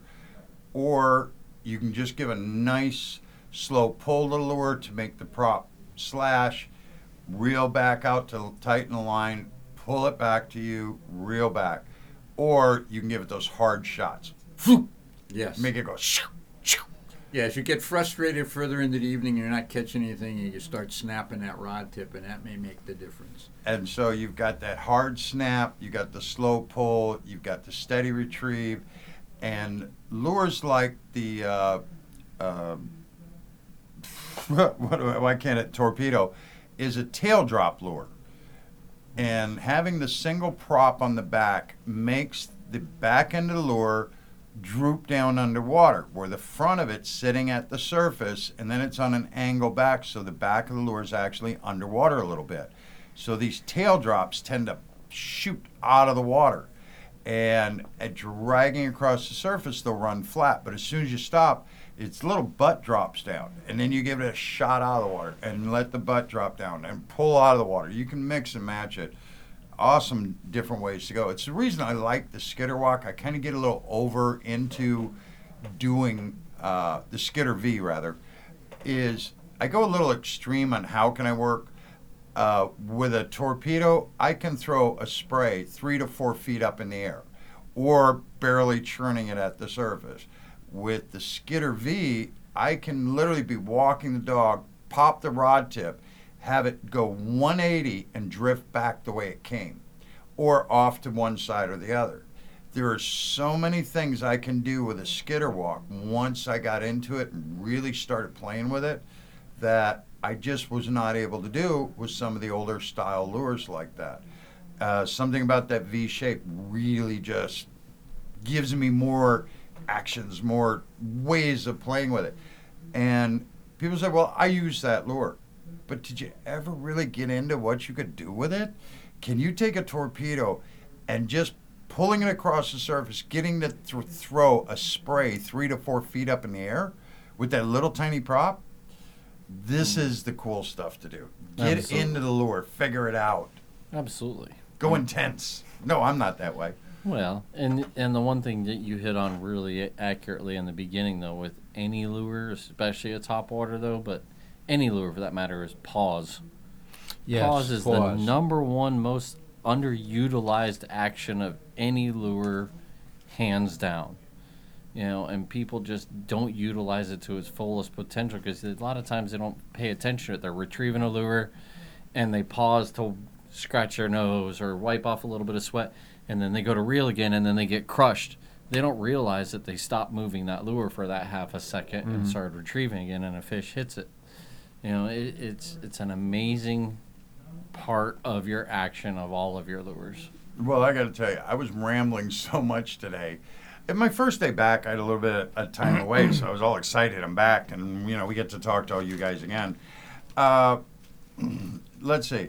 or you can just give a nice slow pull to the lure to make the prop slash, reel back out to tighten the line, pull it back to you, reel back, or you can give it those hard shots. Yes. Make it go. Shoo, shoo. Yeah, as you get frustrated further into the evening, you're not catching anything, and you start snapping that rod tip, and that may make the difference. And so you've got that hard snap, you got the slow pull, you've got the steady retrieve, and lures like the uh, um what do I, why can't it torpedo is a tail drop lure, and having the single prop on the back makes the back end of the lure droop down underwater, where the front of it's sitting at the surface, and then it's on an angle back, so the back of the lure is actually underwater a little bit. So these tail drops tend to shoot out of the water, and at dragging across the surface, they'll run flat. But as soon as you stop, its little butt drops down, and then you give it a shot out of the water and let the butt drop down and pull out of the water. You can mix and match it. Awesome different ways to go. It's the reason I like the skitter walk. I kind of get a little over into doing uh, the skitter V rather, is I go a little extreme on how can I work. Uh, with a torpedo, I can throw a spray three to four feet up in the air, or barely churning it at the surface. With the skitter V, I can literally be walking the dog, pop the rod tip, have it go one eighty and drift back the way it came, or off to one side or the other. There are so many things I can do with a skitter walk once I got into it and really started playing with it that I just was not able to do with some of the older style lures like that. Uh, something about that V shape really just gives me more actions, more ways of playing with it. And people say, well, I use that lure. But did you ever really get into what you could do with it? Can you take a torpedo and just pulling it across the surface, getting to th- throw a spray three to four feet up in the air with that little tiny prop? This is the cool stuff to do. Get Absolutely. into the lure, figure it out. Absolutely. Go intense. No, I'm not that way. Well, and and the one thing that you hit on really accurately in the beginning, though, with any lure, especially a top water, though, but any lure for that matter, is pause. Yes, pause is pause. the number one most underutilized action of any lure, hands down. You know, and people just don't utilize it to its fullest potential because a lot of times they don't pay attention to it. They're retrieving a lure, and they pause to scratch their nose or wipe off a little bit of sweat, and then they go to reel again, and then they get crushed. They don't realize that they stopped moving that lure for that half a second Mm-hmm. and started retrieving again, and a fish hits it. You know, it, it's it's an amazing part of your action of all of your lures. Well, I got to tell you, I was rambling so much today. And my first day back, I had a little bit of time away, so I was all excited. I'm back, and you know we get to talk to all you guys again. Uh, let's see,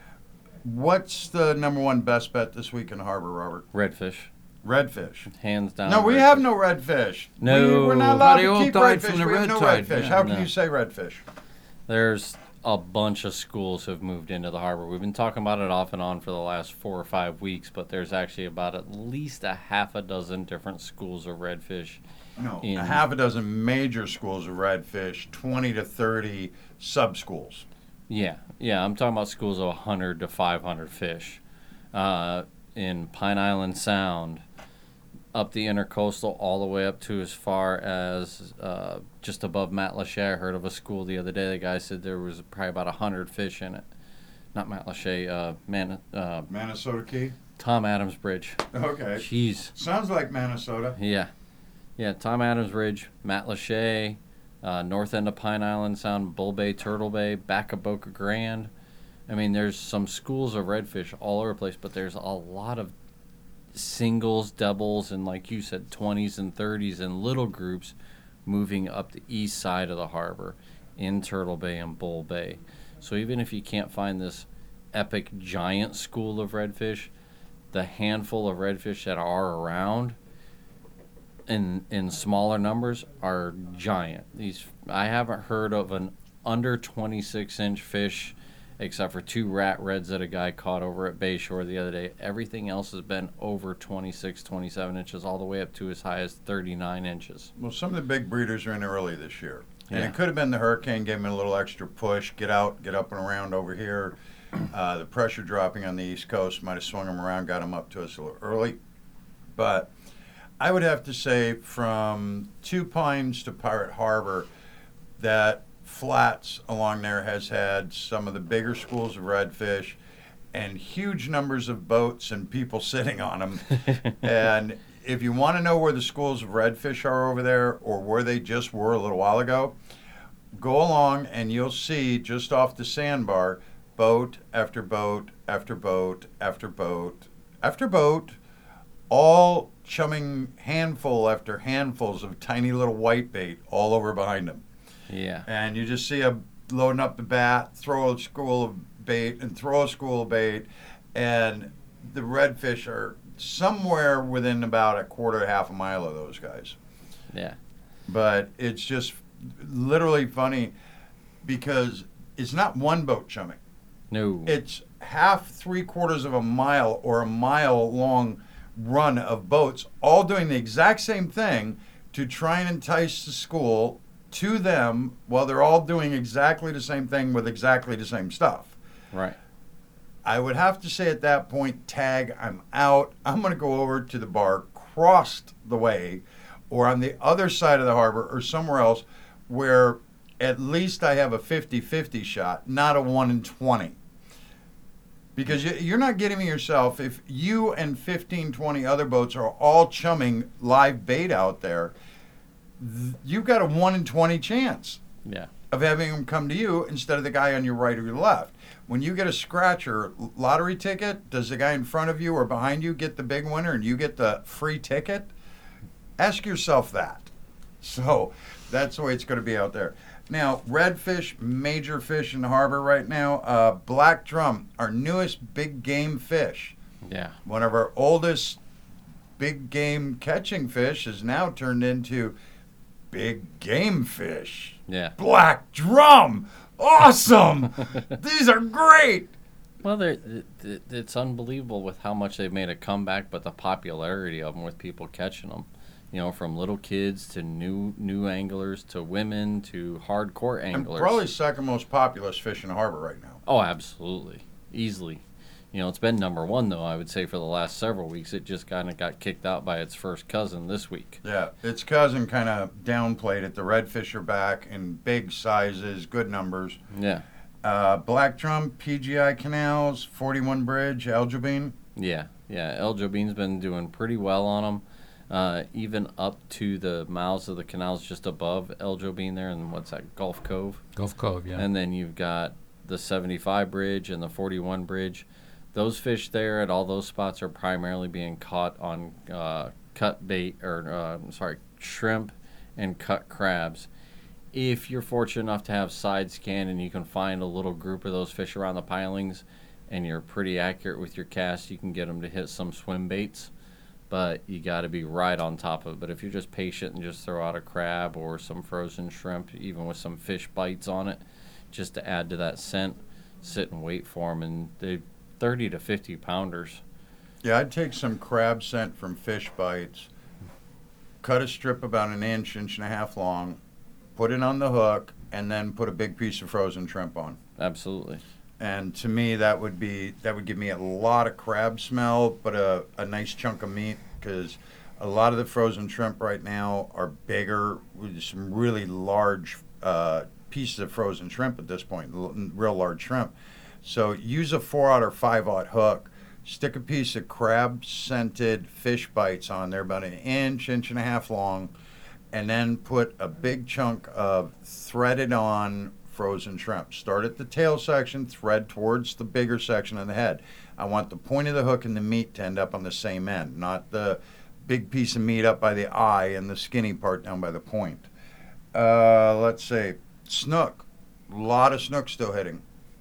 what's the number one best bet this week in the harbor, Robert? Redfish, Redfish. hands down. No, we redfish. have no redfish. No. we, we're not But allowed they all to keep died redfish. from the we have red no tide. redfish. Yeah, How can no. you say redfish? There's a bunch of schools who have moved into the harbor. We've been talking about it off and on for the last four or five weeks, but there's actually about at least a half a dozen different schools of redfish. No, In- a half a dozen major schools of redfish, twenty to thirty sub schools. Yeah, yeah, I'm talking about schools of one hundred to five hundred fish. Uh, in Pine Island Sound, up the intercoastal, all the way up to as far as uh, just above Matlacha. I heard of a school the other day. The guy said there was probably about one hundred fish in it. Not Matlacha, uh, Man, uh, Minnesota Key? Tom Adams Bridge. Okay. Jeez. Sounds like Minnesota. Yeah. Yeah, Tom Adams Ridge, Matlacha, uh, north end of Pine Island Sound, Bull Bay, Turtle Bay, back of Boca Grande. I mean, there's some schools of redfish all over the place, but there's a lot of singles, doubles, and like you said, twenties and thirties and little groups moving up the east side of the harbor in Turtle Bay and Bull Bay. So even if you can't find this epic giant school of redfish, the handful of redfish that are around in in smaller numbers are giant. These I haven't heard of an under twenty-six inch fish except for two rat reds that a guy caught over at Bayshore the other day. Everything else has been over twenty-six, twenty-seven inches, all the way up to as high as thirty-nine inches. Well, some of the big breeders are in early this year. And Yeah. it could have been the hurricane gave them a little extra push, get out, get up and around over here. Uh, the pressure dropping on the East Coast might have swung them around, got them up to us a little early. But I would have to say from Two Pines to Pirate Harbor, that flats along there has had some of the bigger schools of redfish and huge numbers of boats and people sitting on them. And if you want to know where the schools of redfish are over there or where they just were a little while ago, go along and you'll see just off the sandbar boat after boat after boat after boat after boat, all chumming handful after handfuls of tiny little white bait all over behind them. Yeah. And you just see them loading up the bat, throw a school of bait, and throw a school of bait, and the redfish are somewhere within about a quarter to half a mile of those guys. Yeah. But it's just literally funny because it's not one boat chumming. No. It's half, three quarters of a mile or a mile long run of boats all doing the exact same thing to try and entice the school to them while they're all doing exactly the same thing with exactly the same stuff. Right. I would have to say at that point, tag, I'm out. I'm going to go over to the bar across the way or on the other side of the harbor or somewhere else where at least I have a fifty-fifty shot, not a one in twenty. Because you- you're not getting me yourself. If you and fifteen, twenty other boats are all chumming live bait out there, th- you've got a one in twenty chance Yeah. of having them come to you instead of the guy on your right or your left. When you get a scratcher lottery ticket, does the guy in front of you or behind you get the big winner and you get the free ticket? Ask yourself that. So that's the way it's going to be out there. Now, redfish, major fish in the harbor right now. Uh, black drum, our newest big game fish. Yeah. One of our oldest big game catching fish has now turned into big game fish. Yeah. Black drum. Awesome. These are great. Well, they're, it, it, it's unbelievable with how much they've made a comeback, but the popularity of them with people catching them. You know, from little kids to new new anglers to women to hardcore And anglers. probably second most populous fish in the harbor right now. Oh, absolutely. Easily. You know, it's been number one, though, I would say, for the last several weeks. It just kind of got kicked out by its first cousin this week. Yeah, its cousin kind of downplayed it. The redfish are back in big sizes, good numbers. Yeah. Uh, Black Drum, P G I Canals, forty-one Bridge, El Jabin. Yeah. Yeah. El Jobin's been doing pretty well on them. Uh, even up to the mouths of the canals just above El Jobin there, and what's that, Gulf Cove? Gulf Cove, yeah. And then you've got the seventy-five Bridge and the forty-one Bridge. Those fish there at all those spots are primarily being caught on uh, cut bait, or uh, sorry, shrimp and cut crabs. If you're fortunate enough to have side scan and you can find a little group of those fish around the pilings and you're pretty accurate with your cast, you can get them to hit some swim baits. But you got to be right on top of it. But if you're just patient and just throw out a crab or some frozen shrimp, even with some fish bites on it, just to add to that scent, sit and wait for them. And they thirty to fifty pounders. Yeah, I'd take some crab scent from fish bites, cut a strip about an inch, inch and a half long, put it on the hook, and then put a big piece of frozen shrimp on. Absolutely. And to me, that would be that would give me a lot of crab smell, but a, a nice chunk of meat, because a lot of the frozen shrimp right now are bigger, with some really large uh, pieces of frozen shrimp at this point, l- real large shrimp. So use a four aught or five aught hook, stick a piece of crab scented fish bites on there, about an inch, inch and a half long, and then put a big chunk of threaded on frozen shrimp. Start at the tail section, thread towards the bigger section of the head. I want the point of the hook and the meat to end up on the same end, not the big piece of meat up by the eye and the skinny part down by the point. Uh, let's see, snook. A lot of snook still hitting.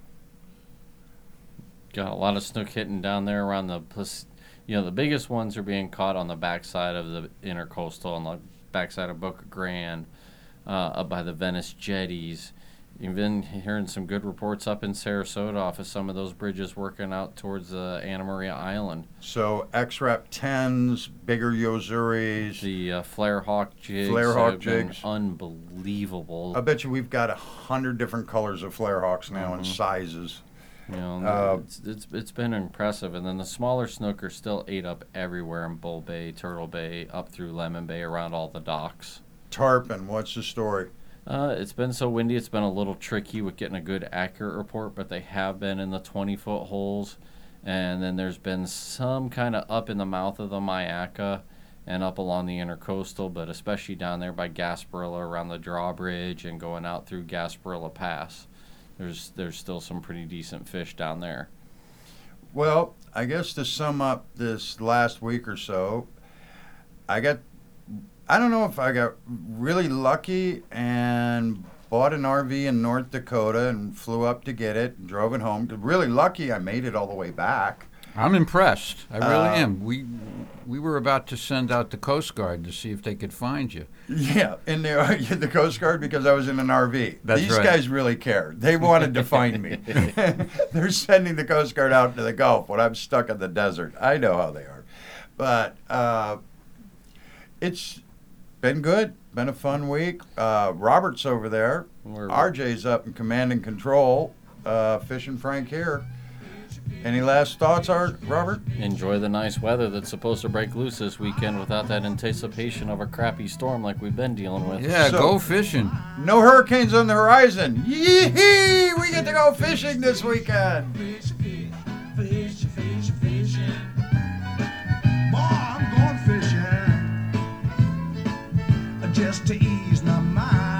Got a lot of snook hitting down there around the, plas- you know, the biggest ones are being caught on the backside of the intercoastal, on the backside of Boca Grande, uh, up by the Venice jetties. You've been hearing some good reports up in Sarasota off of some of those bridges working out towards uh, Anna Maria Island. So X-Rap tens, bigger Yozuris. The uh, Flare Hawk jigs Flare that Hawk have been jigs. unbelievable. I bet you we've got a hundred different colors of flare hawks now and Mhm. sizes. You know, Uh, it's, it's it's been impressive. And then the smaller snook are still ate up everywhere in Bull Bay, Turtle Bay, up through Lemon Bay, around all the docks. Tarpon, what's the story? Uh, it's been so windy, it's been a little tricky with getting a good, accurate report, but they have been in the twenty-foot holes. And then there's been some kind of up in the mouth of the Mayaca and up along the intercoastal, but especially down there by Gasparilla around the drawbridge and going out through Gasparilla Pass. There's there's still some pretty decent fish down there. Well, I guess to sum up this last week or so, I got, I don't know if I got really lucky and bought an R V in North Dakota and flew up to get it and drove it home. Really lucky I made it all the way back. I'm impressed. I really Uh, am. We we were about to send out the Coast Guard to see if they could find you. Yeah, in the, the Coast Guard because I was in an R V. That's These right. guys really care. They wanted to find me. They're sending the Coast Guard out to the Gulf when I'm stuck in the desert. I know how they are. But uh, it's been good. Been a fun week. Uh, Robert's over there. We're- R J's up in command and control. Uh, Fishing Frank here. Any last thoughts, Art, Robert? Enjoy the nice weather that's supposed to break loose this weekend without that anticipation of a crappy storm like we've been dealing with. Yeah, So- go fishing. No hurricanes on the horizon. Yee-hee! We get to go fishing this weekend. Fish, fish, fish, fish, fishing. Boy, I'm going fishing just to ease my mind.